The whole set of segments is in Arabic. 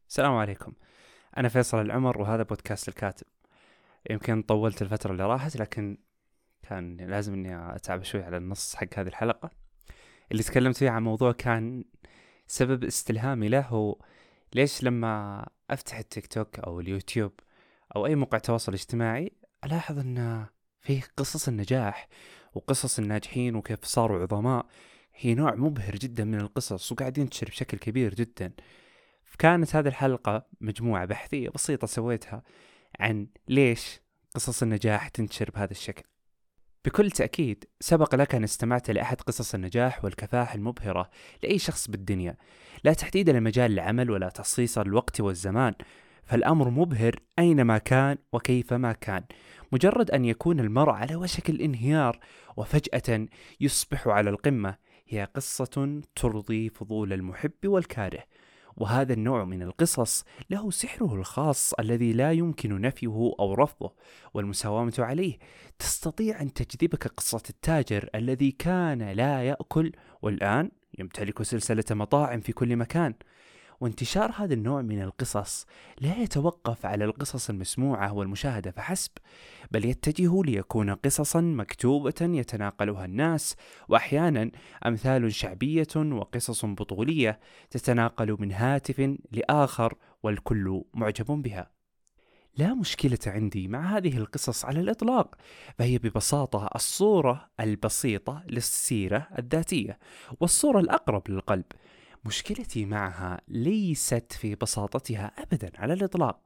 السلام عليكم. أنا فيصل العمر وهذا بودكاست الكاتب. يمكن طولت الفترة اللي راحت، لكن كان لازم إني أتعب شوي على النص حق هذه الحلقة اللي تكلمت فيها عن موضوع كان سبب استلهامي له. هو ليش لما أفتح التيك توك أو اليوتيوب أو أي موقع تواصل اجتماعي ألاحظ أن فيه قصص النجاح وقصص الناجحين وكيف صاروا عظماء. هي نوع مبهر جدا من القصص وقاعد ينتشر بشكل كبير جدا. كانت هذه الحلقة مجموعة بحثية بسيطة سويتها عن ليش قصص النجاح تنتشر بهذا الشكل. بكل تأكيد سبق لك أن استمعت لأحد قصص النجاح والكفاح المبهرة لأي شخص بالدنيا، لا تحديدا لمجال العمل ولا تخصيص الوقت والزمان، فالأمر مبهر أينما كان وكيفما كان. مجرد أن يكون المرء على وشك الانهيار وفجأة يصبح على القمة هي قصة ترضي فضول المحب والكاره. وهذا النوع من القصص له سحره الخاص الذي لا يمكن نفيه أو رفضه والمساومة عليه. تستطيع أن تجذبك قصة التاجر الذي كان لا يأكل والآن يمتلك سلسلة مطاعم في كل مكان. وانتشار هذا النوع من القصص لا يتوقف على القصص المسموعة والمشاهدة فحسب، بل يتجه ليكون قصصا مكتوبة يتناقلها الناس، وأحيانا أمثال شعبية وقصص بطولية تتناقل من هاتف لآخر والكل معجب بها. لا مشكلة عندي مع هذه القصص على الإطلاق، فهي ببساطة الصورة البسيطة للسيرة الذاتية والصورة الأقرب للقلب. مشكلتي معها ليست في بساطتها أبدا على الإطلاق،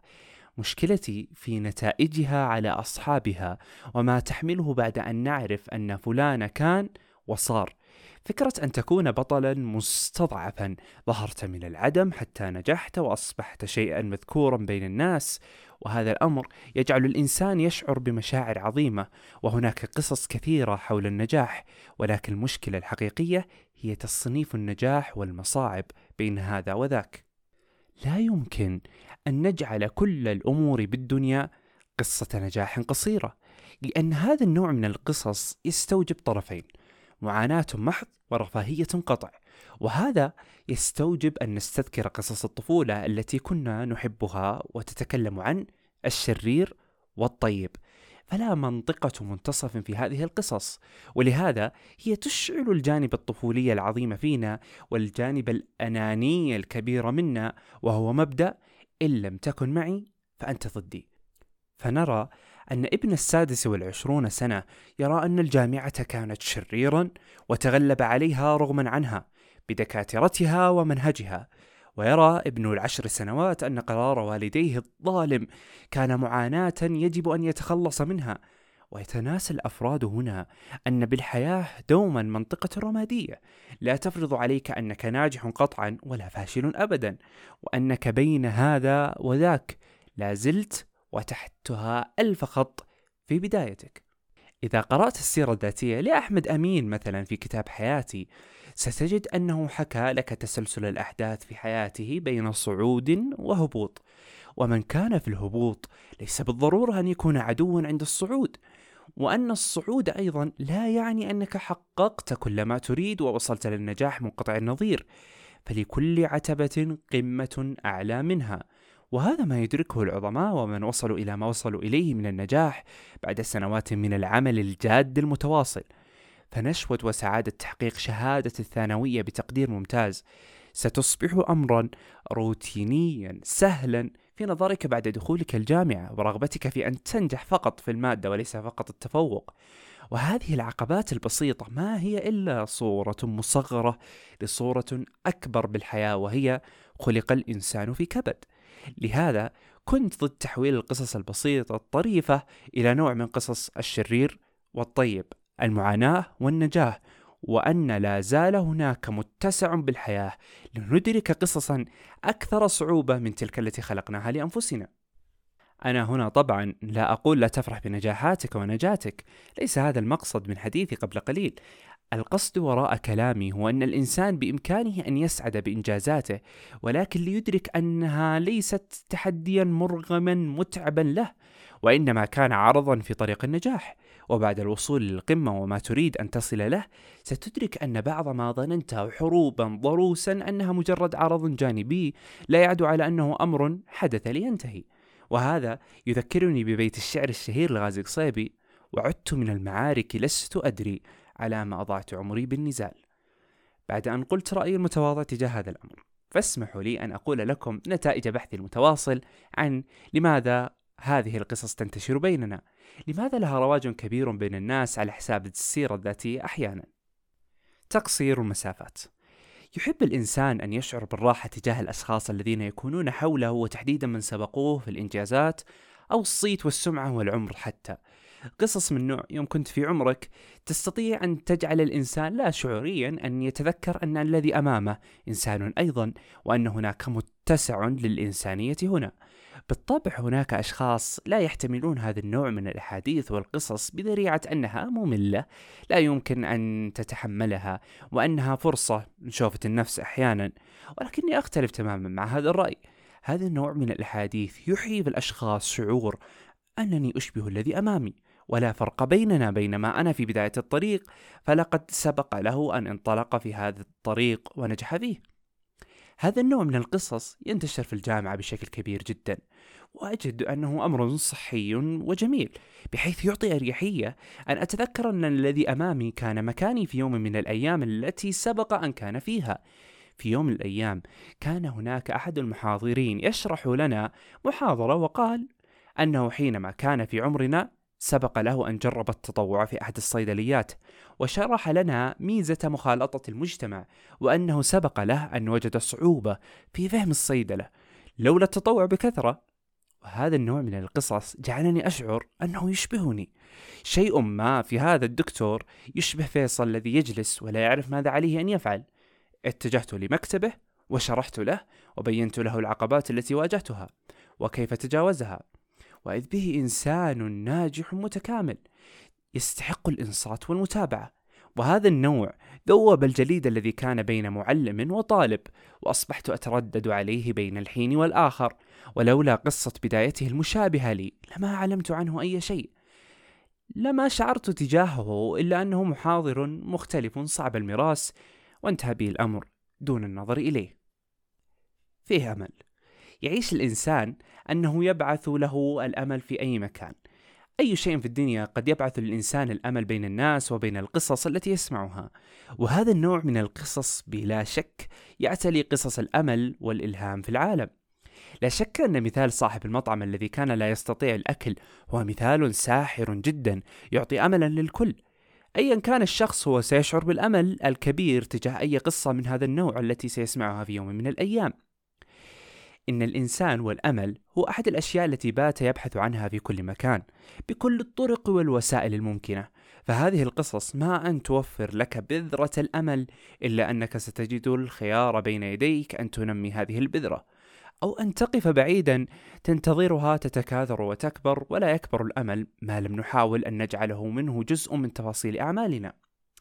مشكلتي في نتائجها على أصحابها وما تحمله بعد أن نعرف أن فلان كان وصار. فكرة أن تكون بطلا مستضعفا، ظهرت من العدم حتى نجحت وأصبحت شيئا مذكورا بين الناس، وهذا الأمر يجعل الإنسان يشعر بمشاعر عظيمة. وهناك قصص كثيرة حول النجاح، ولكن المشكلة الحقيقية هي تصنيف النجاح والمصاعب بين هذا وذاك. لا يمكن أن نجعل كل الأمور بالدنيا قصة نجاح قصيرة، لأن هذا النوع من القصص يستوجب طرفين: معاناة محض ورفاهية قطع. وهذا يستوجب أن نستذكر قصص الطفولة التي كنا نحبها وتتكلم عن الشرير والطيب، فلا منطقة منتصف في هذه القصص. ولهذا هي تشعل الجانب الطفولي العظيم فينا والجانب الأناني الكبير منا، وهو مبدأ إن لم تكن معي فأنت ضدي. فنرى أن ابن 26 سنة يرى أن الجامعة كانت شريرا وتغلب عليها رغما عنها بدكاترتها ومنهجها، ويرى ابن 10 سنوات أن قرار والديه الظالم كان معاناة يجب أن يتخلص منها. ويتناسى الأفراد هنا أن بالحياة دوما منطقة رمادية لا تفرض عليك أنك ناجح قطعا ولا فاشل أبدا، وأنك بين هذا وذاك لا زلت وتحتها 1000 خط في بدايتك. إذا قرأت السيرة الذاتية لأحمد أمين مثلا في كتاب حياتي، ستجد أنه حكى لك تسلسل الأحداث في حياته بين صعود وهبوط، ومن كان في الهبوط ليس بالضرورة أن يكون عدوا عند الصعود، وأن الصعود أيضا لا يعني أنك حققت كل ما تريد ووصلت للنجاح منقطع النظير، فلكل عتبة قمة أعلى منها. وهذا ما يدركه العظماء ومن وصلوا إلى ما وصلوا إليه من النجاح بعد سنوات من العمل الجاد المتواصل. فنشوة وسعادة تحقيق شهادة الثانوية بتقدير ممتاز ستصبح أمرا روتينيا سهلا في نظرك بعد دخولك الجامعة ورغبتك في أن تنجح فقط في المادة وليس فقط التفوق. وهذه العقبات البسيطة ما هي إلا صورة مصغرة لصورة أكبر بالحياة، وهي خلق الإنسان في كبد. لهذا كنت ضد تحويل القصص البسيطة الطريفة إلى نوع من قصص الشرير والطيب، المعاناة والنجاح، وأن لا زال هناك متسع بالحياة لندرك قصصا أكثر صعوبة من تلك التي خلقناها لأنفسنا. أنا هنا طبعا لا أقول لا تفرح بنجاحاتك ونجاتك، ليس هذا المقصد من حديثي قبل قليل. القصد وراء كلامي هو أن الإنسان بإمكانه أن يسعد بإنجازاته، ولكن ليدرك أنها ليست تحديا مرغما متعبا له، وإنما كان عرضا في طريق النجاح. وبعد الوصول للقمة وما تريد أن تصل له، ستدرك أن بعض ما ظننته حروبا ضروسا أنها مجرد عرض جانبي لا يعد على أنه أمر حدث لينتهي. وهذا يذكرني ببيت الشعر الشهير لغازي قصيبي: وعدت من المعارك لست أدري على ما أضعت عمري بالنزال. بعد أن قلت رأيي المتواضع تجاه هذا الأمر، فاسمحوا لي أن أقول لكم نتائج بحثي المتواصل عن لماذا هذه القصص تنتشر بيننا، لماذا لها رواج كبير بين الناس على حساب السيرة الذاتية أحيانا. تقصير المسافات. يحب الإنسان أن يشعر بالراحة تجاه الأشخاص الذين يكونون حوله، وتحديدا من سبقوه في الإنجازات أو الصيت والسمعة والعمر حتى. قصص من نوع يوم كنت في عمرك تستطيع أن تجعل الإنسان لا شعوريا أن يتذكر أن الذي أمامه إنسان أيضا، وأن هناك متسع للإنسانية هنا. بالطبع هناك أشخاص لا يحتملون هذا النوع من الأحاديث والقصص بذريعة أنها مملة لا يمكن أن تتحملها، وأنها فرصة لشوفة النفس أحيانا، ولكني أختلف تماما مع هذا الرأي. هذا النوع من الأحاديث يحيي بالأشخاص شعور أنني أشبه الذي أمامي، ولا فرق بيننا بينما أنا في بداية الطريق فلقد سبق له أن انطلق في هذا الطريق ونجح فيه. هذا النوع من القصص ينتشر في الجامعة بشكل كبير جدا، وأجد أنه أمر صحي وجميل، بحيث يعطي أريحية أن أتذكر أن الذي أمامي كان مكاني في يوم من الأيام التي سبق أن كان فيها. في يوم من الأيام كان هناك أحد المحاضرين يشرح لنا محاضرة، وقال أنه حينما كان في عمرنا سبق له أن جرب التطوع في أحد الصيدليات، وشرح لنا ميزة مخالطة المجتمع، وأنه سبق له أن وجد صعوبة في فهم الصيدلة لولا التطوع بكثرة. وهذا النوع من القصص جعلني أشعر أنه يشبهني. شيء ما في هذا الدكتور يشبه فيصل الذي يجلس ولا يعرف ماذا عليه أن يفعل. اتجهت لمكتبه وشرحت له وبينت له العقبات التي واجهتها وكيف تجاوزها، وإذ به إنسان ناجح متكامل يستحق الإنصات والمتابعة. وهذا النوع ذوب الجليد الذي كان بين معلم وطالب، وأصبحت أتردد عليه بين الحين والآخر، ولولا قصة بدايته المشابهة لي لما علمت عنه أي شيء. لما شعرت تجاهه إلا أنه محاضر مختلف صعب المراس، وانتهى به الأمر دون النظر إليه. فيه أمل. يعيش الإنسان أنه يبعث له الأمل في أي مكان. أي شيء في الدنيا قد يبعث للإنسان الأمل بين الناس وبين القصص التي يسمعها، وهذا النوع من القصص بلا شك يعتلي قصص الأمل والإلهام في العالم. لا شك أن مثال صاحب المطعم الذي كان لا يستطيع الأكل هو مثال ساحر جدا يعطي أملا للكل. أيا كان الشخص هو سيشعر بالأمل الكبير تجاه أي قصة من هذا النوع التي سيسمعها في يوم من الأيام. إن الإنسان والأمل هو أحد الأشياء التي بات يبحث عنها في كل مكان بكل الطرق والوسائل الممكنة، فهذه القصص ما أن توفر لك بذرة الأمل إلا أنك ستجد الخيار بين يديك أن تنمي هذه البذرة، أو أن تقف بعيدا تنتظرها تتكاثر وتكبر، ولا يكبر الأمل ما لم نحاول أن نجعله منه جزء من تفاصيل أعمالنا.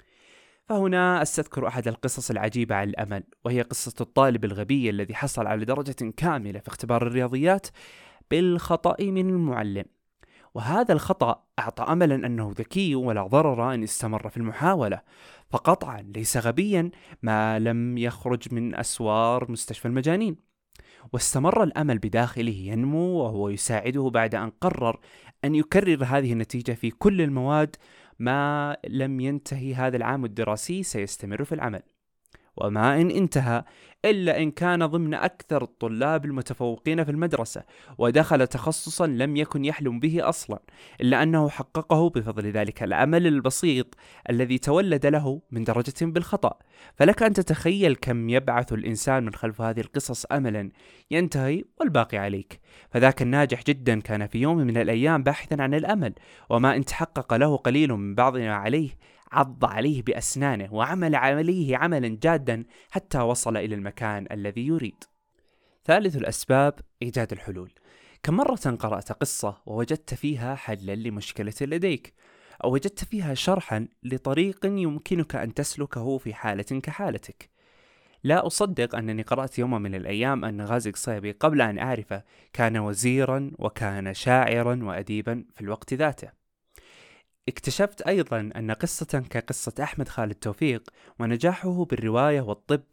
فهنا أستذكر أحد القصص العجيبة عن الأمل، وهي قصة الطالب الغبي الذي حصل على درجة كاملة في اختبار الرياضيات بالخطأ من المعلم، وهذا الخطأ أعطى أملا أنه ذكي ولا ضرر أن استمر في المحاولة، فقطعا ليس غبيا ما لم يخرج من أسوار مستشفى المجانين. واستمر الأمل بداخله ينمو وهو يساعده بعد أن قرر أن يكرر هذه النتيجة في كل المواد ما لم ينتهي هذا العام الدراسي سيستمر في العمل، وما إن انتهى إلا إن كان ضمن أكثر الطلاب المتفوقين في المدرسة ودخل تخصصا لم يكن يحلم به أصلا، إلا أنه حققه بفضل ذلك الأمل البسيط الذي تولد له من درجة بالخطأ. فلك أن تتخيل كم يبعث الإنسان من خلف هذه القصص أملا ينتهي والباقي عليك. فذاك الناجح جدا كان في يوم من الأيام باحثا عن الأمل، وما إن تحقق له قليل من بعض ما عليه عض عليه بأسنانه وعمل عليه عملا جادا حتى وصل إلى المكان الذي يريد. ثالث الأسباب إيجاد الحلول. كم مرة قرأت قصة ووجدت فيها حلا لمشكلة لديك، أو وجدت فيها شرحا لطريق يمكنك أن تسلكه في حالة كحالتك. لا أصدق أنني قرأت يوم من الأيام أن غازي قصيبي قبل أن أعرفه كان وزيرا وكان شاعرا وأديبا في الوقت ذاته. اكتشفت أيضا أن قصة كقصة أحمد خالد توفيق ونجاحه بالرواية والطب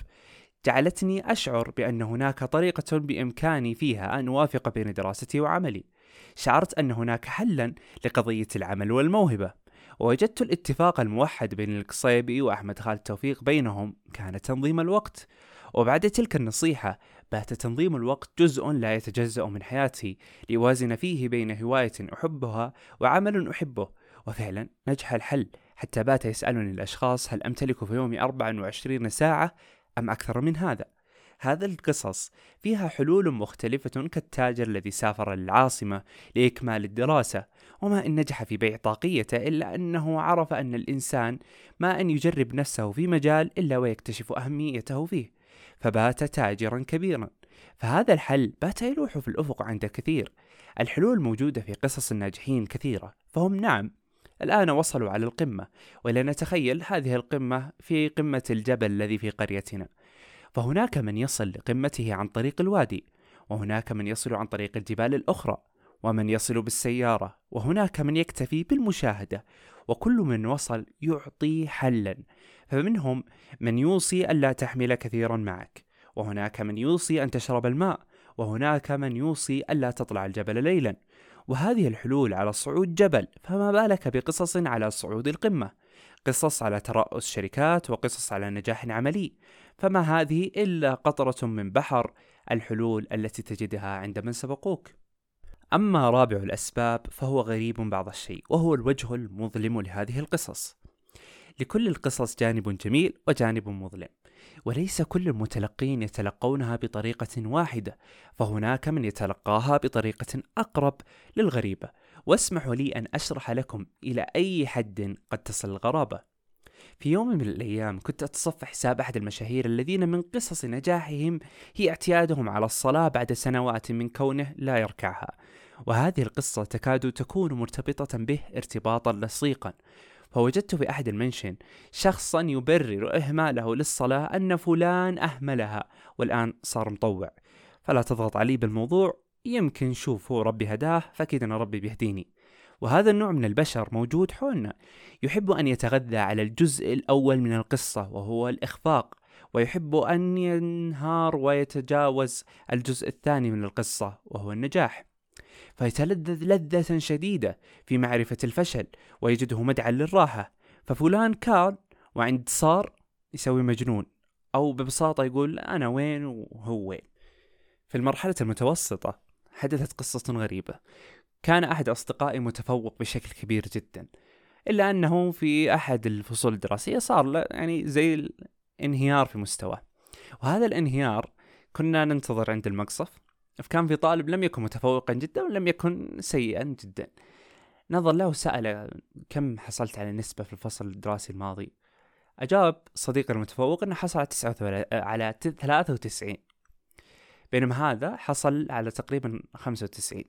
جعلتني أشعر بأن هناك طريقة بإمكاني فيها أن أوافق بين دراستي وعملي. شعرت أن هناك حلا لقضية العمل والموهبة، ووجدت الاتفاق الموحد بين القصيبي وأحمد خالد توفيق بينهم كان تنظيم الوقت. وبعد تلك النصيحة بات تنظيم الوقت جزء لا يتجزأ من حياتي، لأوازن فيه بين هواية أحبها وعمل أحبه. وفعلا نجح الحل، حتى بات يسألني الأشخاص هل أمتلك في يومي 24 ساعة أم أكثر من هذا. هذا القصص فيها حلول مختلفة، كالتاجر الذي سافر للعاصمة لإكمال الدراسة، وما إن نجح في بيع طاقيته إلا أنه عرف أن الإنسان ما أن يجرب نفسه في مجال إلا ويكتشف أهميته فيه، فبات تاجرا كبيرا. فهذا الحل بات يلوح في الأفق عند كثير. الحلول موجودة في قصص الناجحين كثيرة، فهم نعم الآن وصلوا على القمة، ولنتخيل هذه القمة في قمة الجبل الذي في قريتنا. فهناك من يصل لقمته عن طريق الوادي، وهناك من يصل عن طريق الجبال الأخرى، ومن يصل بالسيارة، وهناك من يكتفي بالمشاهدة، وكل من وصل يعطي حلا. فمنهم من يوصي ألا تحمل كثيرا معك، وهناك من يوصي أن تشرب الماء، وهناك من يوصي ألا تطلع الجبل ليلا. وهذه الحلول على صعود جبل، فما بالك بقصص على صعود القمة، قصص على ترأس شركات، وقصص على نجاح عملي. فما هذه إلا قطرة من بحر الحلول التي تجدها عند من سبقوك. أما رابع الأسباب فهو غريب بعض الشيء، وهو الوجه المظلم لهذه القصص. لكل القصص جانب جميل وجانب مظلم، وليس كل المتلقين يتلقونها بطريقة واحدة، فهناك من يتلقاها بطريقة أقرب للغريبة. واسمحوا لي أن أشرح لكم إلى أي حد قد تصل الغرابة. في يوم من الأيام كنت أتصفح حساب أحد المشاهير الذين من قصص نجاحهم هي اعتيادهم على الصلاة بعد سنوات من كونه لا يركعها، وهذه القصة تكاد تكون مرتبطة به ارتباطا لصيقا. فوجدت في أحد المنشن شخصا يبرر إهماله للصلاة أن فلان أهملها والآن صار مطوع، فلا تضغط علي بالموضوع، يمكن شوفوا ربي هداه فأكيد أنا ربي بيهديني. وهذا النوع من البشر موجود حولنا، يحب أن يتغذى على الجزء الأول من القصة وهو الإخفاق، ويحب أن ينهار ويتجاوز الجزء الثاني من القصة وهو النجاح، فيتلذذ لذة شديدة في معرفة الفشل ويجده مدعا للراحة. ففلان كان وعند صار يسوي مجنون، أو ببساطة يقول أنا وين وهو وين. في المرحلة المتوسطة حدثت قصة غريبة. كان أحد أصدقائي متفوق بشكل كبير جدا، إلا أنه في أحد الفصول الدراسية صار له يعني زي الانهيار في مستواه، وهذا الانهيار كنا ننتظر عند المقصف. فكان في طالب لم يكن متفوقا جدا ولم يكن سيئا جدا، نظر له وسأل كم حصلت على نسبة في الفصل الدراسي الماضي. أجاب صديقي المتفوق أنه حصل على 93، بينما هذا حصل على تقريبا 95.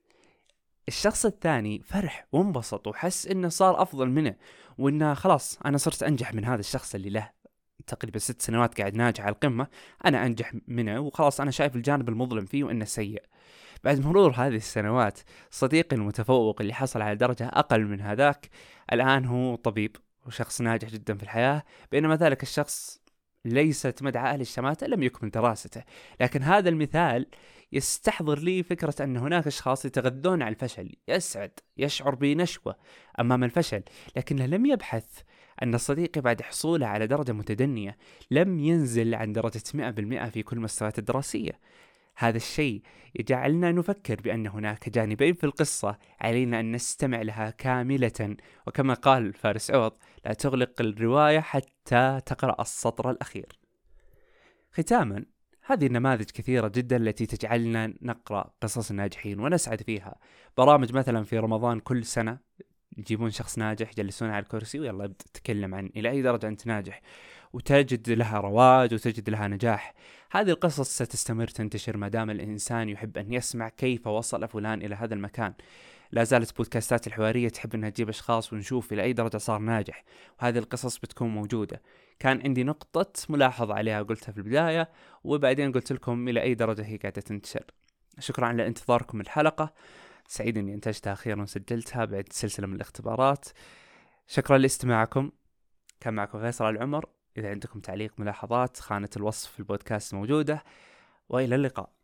الشخص الثاني فرح وانبسط وحس انه صار افضل منه، وانه خلاص انا صرت انجح من هذا الشخص اللي له تقريبا 6 سنوات قاعد ناجح على القمة، انا انجح منه وخلاص انا شايف الجانب المظلم فيه وانه سيء. بعد مرور هذه السنوات صديقي المتفوق اللي حصل على درجة اقل من هذاك الان هو طبيب وشخص ناجح جدا في الحياة، بينما ذلك الشخص ليست مدعاة للشماتة لم يكمل دراسته. لكن هذا المثال يستحضر لي فكرة أن هناك أشخاص يتغذون على الفشل، يسعد يشعر بنشوة أمام الفشل، لكنه لم يبحث أن صديقي بعد حصوله على درجة متدنية لم ينزل عن درجة 100% في كل المستويات الدراسية. هذا الشيء يجعلنا نفكر بأن هناك جانبين في القصة علينا أن نستمع لها كاملة، وكما قال فارس عوض لا تغلق الرواية حتى تقرأ السطر الأخير. ختاما، هذه النماذج كثيرة جدا التي تجعلنا نقرأ قصص الناجحين ونسعد فيها. برامج مثلا في رمضان كل سنة يجيبون شخص ناجح يجلسون على الكرسي ويلا ابدأ تتكلم عن إلى أي درجة أنت ناجح، وتجد لها رواج وتجد لها نجاح. هذه القصص ستستمر تنتشر ما دام الإنسان يحب أن يسمع كيف وصل فلان إلى هذا المكان. لا زالت بودكاستات الحوارية تحب أنها تجيب أشخاص ونشوف إلى أي درجة صار ناجح، وهذه القصص بتكون موجودة. كان عندي نقطة ملاحظة عليها قلتها في البداية، وبعدين قلت لكم إلى أي درجة هي قاعدة تنتشر. شكرا على انتظاركم الحلقة، سعيد إني انتجتها أخيرا وسجلتها بعد سلسلة من الاختبارات. شكرا لاستماعكم. كان معكم فيصل العمر. إذا عندكم تعليق ملاحظات خانة الوصف في البودكاست موجودة، وإلى اللقاء.